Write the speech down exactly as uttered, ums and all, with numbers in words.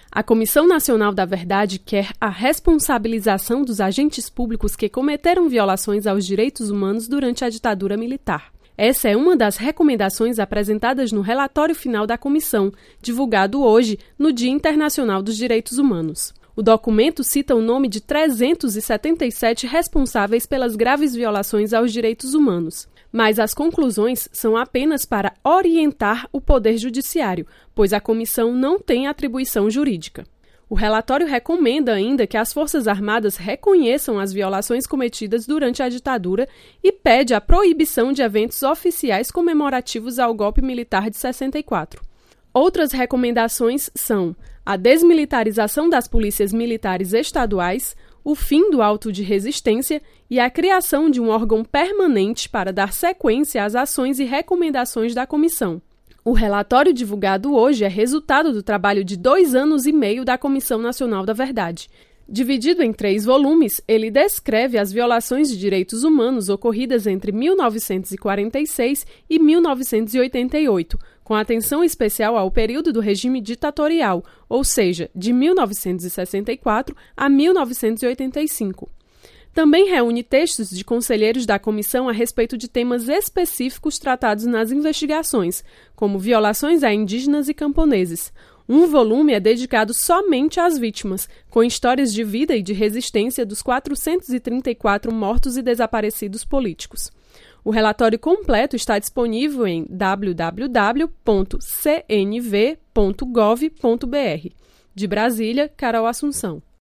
A Comissão Nacional da Verdade quer a responsabilização dos agentes públicos que cometeram violações aos direitos humanos durante a ditadura militar. Essa é uma das recomendações apresentadas no relatório final da comissão, divulgado hoje, no Dia Internacional dos Direitos Humanos. O documento cita o nome de trezentos e setenta e sete responsáveis pelas graves violações aos direitos humanos. Mas as conclusões são apenas para orientar o Poder Judiciário, pois a comissão não tem atribuição jurídica. O relatório recomenda ainda que as Forças Armadas reconheçam as violações cometidas durante a ditadura e pede a proibição de eventos oficiais comemorativos ao golpe militar de sessenta e quatro. Outras recomendações são a desmilitarização das polícias militares estaduais, o fim do auto de resistência e a criação de um órgão permanente para dar sequência às ações e recomendações da comissão. O relatório divulgado hoje é resultado do trabalho de dois anos e meio da Comissão Nacional da Verdade. Dividido em três volumes, ele descreve as violações de direitos humanos ocorridas entre mil novecentos e quarenta e seis e mil novecentos e oitenta e oito, com atenção especial ao período do regime ditatorial, ou seja, de mil novecentos e sessenta e quatro a mil novecentos e oitenta e cinco. Também reúne textos de conselheiros da comissão a respeito de temas específicos tratados nas investigações, como violações a indígenas e camponeses. Um volume é dedicado somente às vítimas, com histórias de vida e de resistência dos quatrocentos e trinta e quatro mortos e desaparecidos políticos. O relatório completo está disponível em w w w ponto c n v ponto gov ponto b r. De Brasília, Carol Assunção.